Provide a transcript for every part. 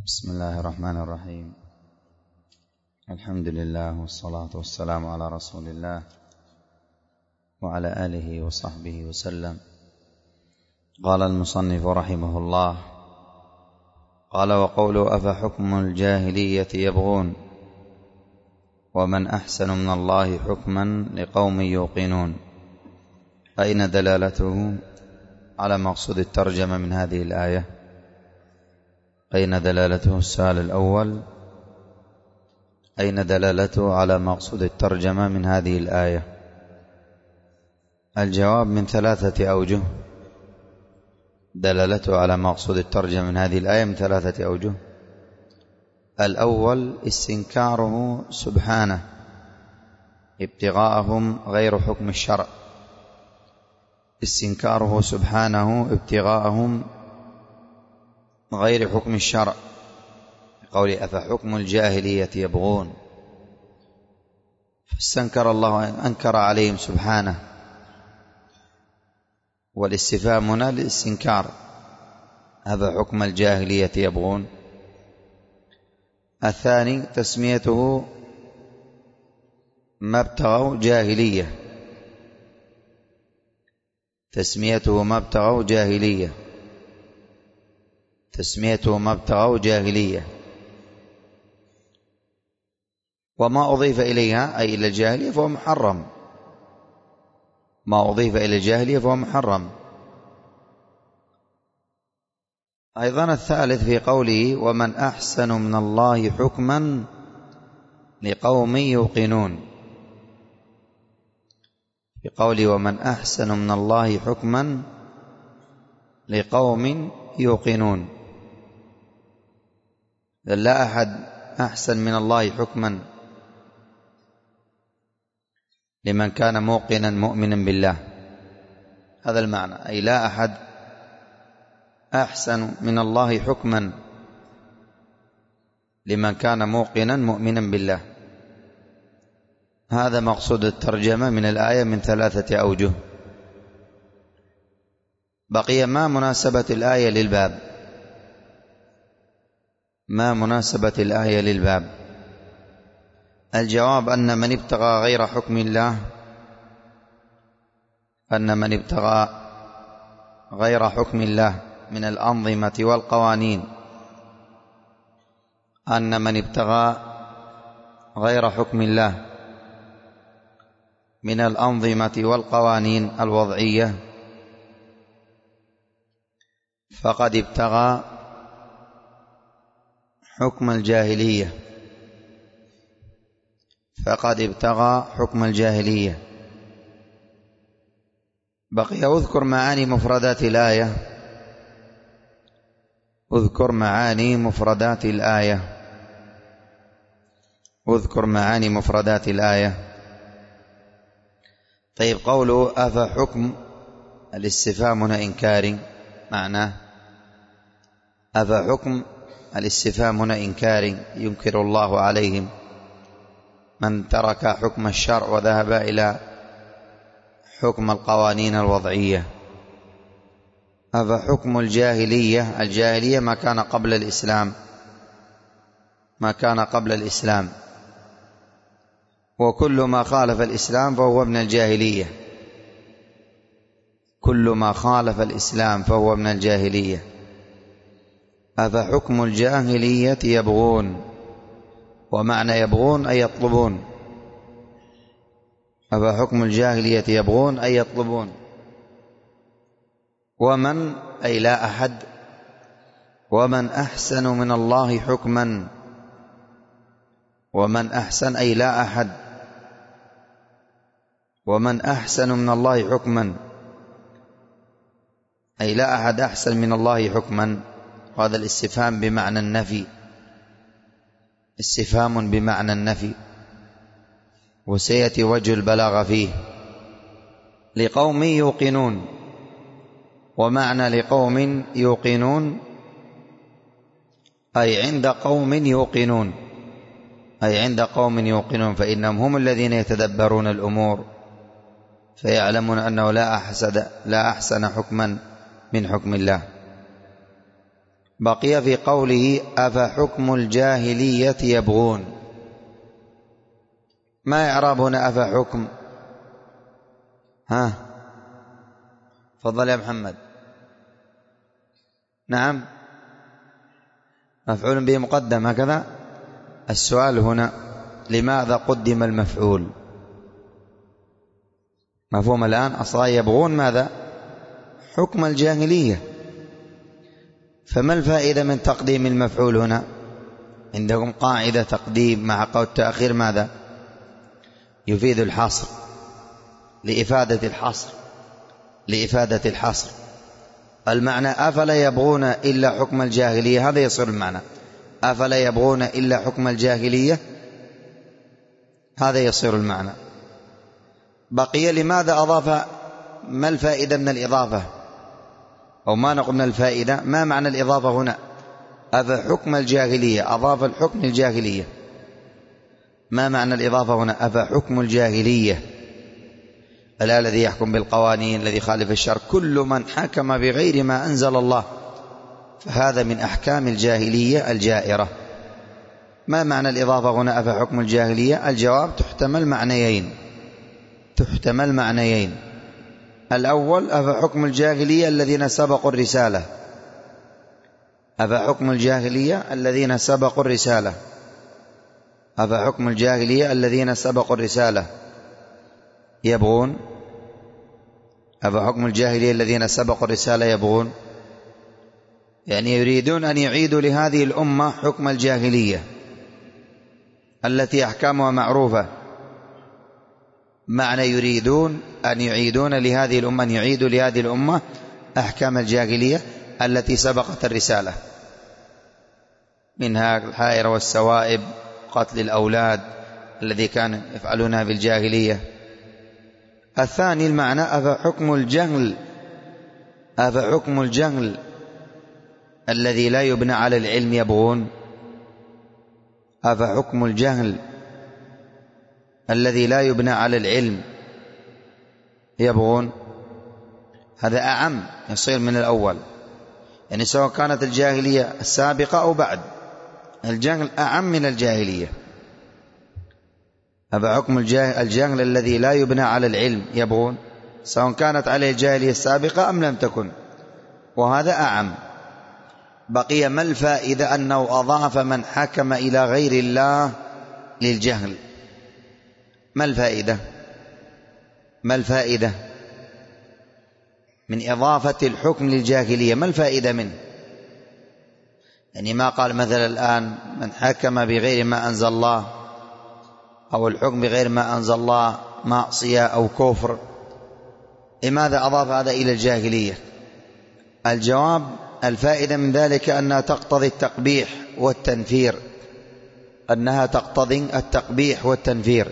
بسم الله الرحمن الرحيم. الحمد لله والصلاة والسلام على رسول الله وعلى آله وصحبه وسلم. قال المصنف رحمه الله: قال: وقوله أفحكم الجاهلية يبغون ومن أحسن من الله حكما لقوم يوقنون. أين دلالته على مقصود الترجمة من هذه الآية؟ أين دلالته؟ السؤال الأول: أين دلالته على مقصود الترجمة من هذه الآية؟ الجواب: من 3 أوجه. دلالته على مقصود الترجمة من هذه الآية من 3 أوجه. الأول: استنكاره سبحانه ابتغاءهم غير حكم الشرع. استنكاره سبحانه ابتغاءهم غير حكم الشرع، بقول أفحكم الجاهلية يبغون، فاستنكر الله، أنكر عليهم سبحانه، والاستفهام هنا للاستنكار. أفحكم الجاهلية يبغون. الثاني: تسميته ما ابتغوا جاهلية. تسميته ما ابتغوا جاهلية. تسميته ما ابتغوا جاهلية. وما أضيف إليها أي إلى الجاهلية فهو محرم. ما أضيف إلى الجاهلية فهو محرم. أيضا الثالث في قوله ومن أحسن من الله حكما لقوم يوقنون. في قوله ومن أحسن من الله حكما لقوم يوقنون، لا أحد أحسن من الله حكما لمن كان موقنا مؤمنا بالله. هذا المعنى، أي لا أحد أحسن من الله حكما لمن كان موقنا مؤمنا بالله. هذا مقصود الترجمة من الآية من 3 أوجه. بقي ما مناسبة الآية للباب. ما مناسبة الآية للباب؟ الجواب: أن من ابتغى غير حكم الله، أن من ابتغى غير حكم الله من الأنظمة والقوانين، أن من ابتغى غير حكم الله من الأنظمة والقوانين الوضعية فقد ابتغى حكم الجاهلية. فقد ابتغى حكم الجاهلية. بقي أذكر معاني مفردات الآية. أذكر معاني مفردات الآية. أذكر معاني مفردات الآية. طيب، قوله أفحكم، الاستفهام هنا إنكار، معناه أفحكم، الاستفهام هنا إنكار، ينكر الله عليهم من ترك حكم الشرع وذهب إلى حكم القوانين الوضعية. أفحكم الجاهلية، الجاهلية ما كان قبل الإسلام، ما كان قبل الإسلام، وكل ما خالف الإسلام فهو من الجاهلية. كل ما خالف الإسلام فهو من الجاهلية. أفحكم الجاهلية يبغون، ومعنى يبغون أي يطلبون. أفحكم الجاهلية يبغون أي يطلبون. ومن أي لا أحد. ومن أحسن من الله حكما. ومن أحسن أي لا أحد. ومن أحسن من الله حكما أي لا أحد أحسن من الله حكما. وهذا الاستفهام بمعنى النفي. استفهام بمعنى النفي، وسيأتي وجه البلاغة فيه. لقوم يوقنون، ومعنى لقوم يوقنون أي عند قوم يوقنون. أي عند قوم يوقنون، فإنهم هم الذين يتدبرون الأمور فيعلمون أنه لا أحسن حكما من حكم الله. بقي في قوله أفحكم الجاهلية يبغون. ما إعراب هنا أفحكم؟ فضل يا محمد. نعم، مفعول به مقدم هكذا. السؤال هنا لماذا قدم المفعول؟ مفهوم الآن؟ أصلا يبغون ماذا؟ حكم الجاهلية. فما الفائدة من تقديم المفعول هنا؟ عندكم قاعدة تقديم مع قول التأخير ماذا؟ يفيد الحصر، لإفادة الحصر، لإفادة الحصر. المعنى أفلا يبغون إلا حكم الجاهلية، هذا يصير المعنى. أفلا يبغون إلا حكم الجاهلية، هذا يصير المعنى. بقي لماذا أضاف؟ ما الفائدة من الإضافة؟ أو ما نقول من الفائدة، ما معنى الإضافة هنا؟ أفحكم الجاهلية، أضاف الحكم الجاهلية. ما معنى الإضافة هنا؟ أفحكم الجاهلية، ألا الذي يحكم بالقوانين الذي خالف الشرع، كل من حكم بغير ما أنزل الله فهذا من أحكام الجاهلية الجائرة. ما معنى الإضافة هنا أفحكم الجاهلية؟ الجواب تحتمل معنيين، تحتمل معنيين. الأول أفحكم الجاهلية الذين سبقوا الرسالة، أفحكم الجاهلية الذين سبقوا الرسالة، أفحكم الجاهلية الذين سبقوا الرسالة يبغون. أفحكم الجاهلية الذين سبقوا الرسالة يبغون، يعني يريدون أن يعيدوا لهذه الأمة حكم الجاهلية التي أحكامها معروفة. معنى يريدون أن يعيدون لهذه الأمة، أن يعيدوا لهذه الأمة أحكام الجاهلية التي سبقت الرسالة، منها الحائر والسوائب، قتل الأولاد الذي كانوا يفعلونها في الجاهلية. الثاني المعنى أفحكم الجهل، أفحكم الجهل الذي لا يبنى على العلم يبغون، أفحكم الجهل الذي لا يبنى على العلم يبغون. هذا أعم، يصير من الأول، يعني سواء كانت الجاهلية السابقة أو بعد، الجهل أعم من الجاهلية. أفحكم الجهل الذي لا يبنى على العلم يبغون، سواء كانت عليه الجاهلية السابقة أم لم تكن، وهذا أعم. بقي ما الفائدة؟ أنه أضاف من حكم إلى غير الله للجهل. ما الفائدة؟ ما الفائدة من إضافة الحكم للجاهلية؟ ما الفائدة منه؟ يعني ما قال مثلا الآن من حكم بغير ما أنزل الله، أو الحكم بغير ما أنزل الله معصية أو كفر، لماذا أضاف هذا إلى الجاهلية؟ الجواب الفائدة من ذلك أنها تقتضي التقبيح والتنفير، أنها تقتضي التقبيح والتنفير.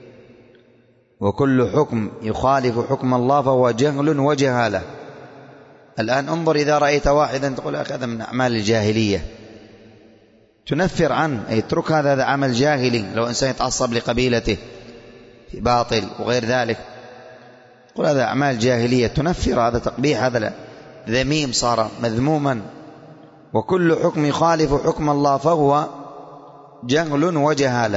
وكل حكم يخالف حكم الله فهو جهل وجهالة. الآن انظر، إذا رأيت واحدا تقول هذا من أعمال الجاهلية، تنفر عنه، أي اترك هذا عمل جاهلي. لو إنسان يتعصب لقبيلته في باطل وغير ذلك، تقول هذا أعمال جاهلية، تنفر، هذا تقبيح، هذا ذميم، صار مذموما. وكل حكم يخالف حكم الله فهو جهل وجهالة.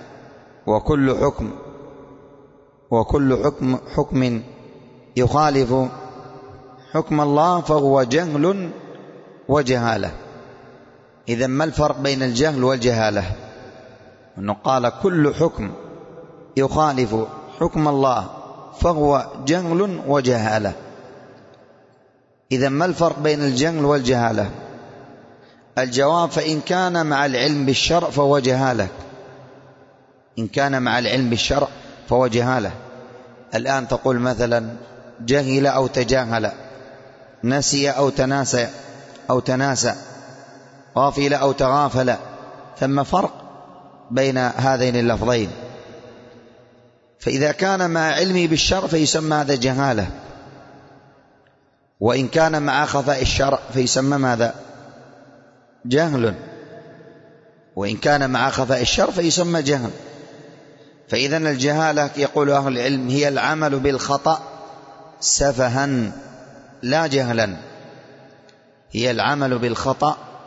وكل حكم يخالف حكم الله فهو جهل وجهالة. إذن ما الفرق بين الجهل والجهالة؟ أنه قال كل حكم يخالف حكم الله فهو جهل وجهالة. إذن ما الفرق بين الجهل والجهالة؟ الجواب فإن كان مع العلم بالشرع فهو جهالة، إن كان مع العلم بالشرع فهو جهالة. الآن تقول مثلا جهل أو تجاهل، نسي أو تناسى، غافل أو تغافل، ثم فرق بين هذين اللفظين. فإذا كان مع علمه بالشرع فيسمى هذا جهالة، وإن كان مع خفاء الشرع فيسمى ماذا؟ جهل. وإن كان مع خفاء الشرع فيسمى جهل. فإذا الجهالة يقول أهل العلم هي العمل بالخطأ سفها لا جهلا، هي العمل بالخطأ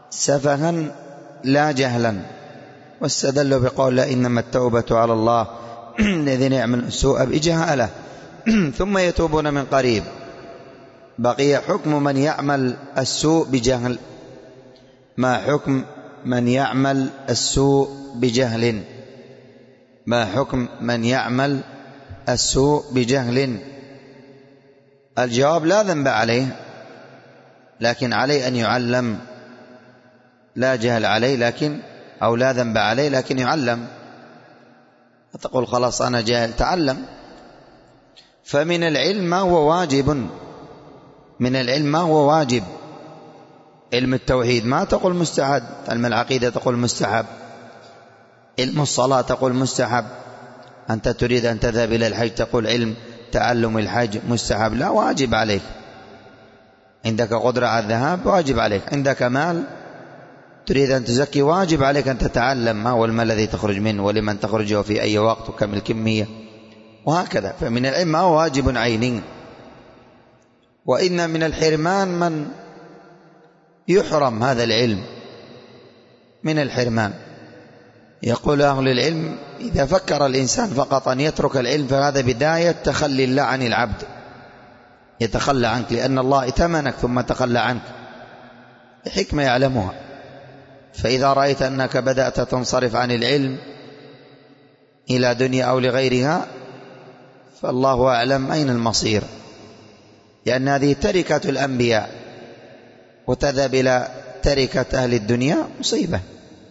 سفها لا جهلا، واستدلوا بقول لا إنما التوبة على الله الذين يعمل السوء بجهالة ثم يتوبون من قريب. بقي حكم من يعمل السوء بجهل. ما حكم من يعمل السوء بجهل؟ ما حكم من يعمل السوء بجهل؟ الجواب لا ذنب عليه، لكن عليه أن يعلم. لا جهل عليه لكن، أو لا ذنب عليه لكن يعلم. تقول خلاص أنا جاهل، تعلم. فمن العلم ما هو واجب، من العلم ما هو واجب. علم التوحيد ما تقول مستحب، علم العقيدة تقول مستحب، علم الصلاة تقول مستحب. أنت تريد أن تذهب إلى الحج تقول علم تعلم الحج مستحب. لا، واجب عليك. عندك قدرة على الذهاب واجب عليك، عندك مال تريد أن تزكي واجب عليك أن تتعلم ما هو المال الذي تخرج منه ولمن تخرجه في أي وقت وكم الكمية، وهكذا. فمن العلم ما هو واجب عيني. وإن من الحرمان من يحرم هذا العلم، من الحرمان. يقول أهل العلم إذا فكر الإنسان فقط أن يترك العلم فهذا بداية تخلي الله عن العبد، يتخلى عنك، لأن الله ائتمنك ثم تخلى عنك بحكمة يعلمها. فإذا رأيت أنك بدأت تنصرف عن العلم إلى دنيا أو لغيرها فالله أعلم أين المصير، لأن هذه تركة الأنبياء، وتذهب إلى تركة أهل الدنيا مصيبة.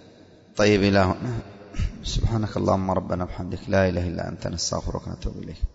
طيب إلى هنا، سبحانك اللهم ربنا وبحمدك لا إله إلا أنت نستغفرك ونتوب إليك.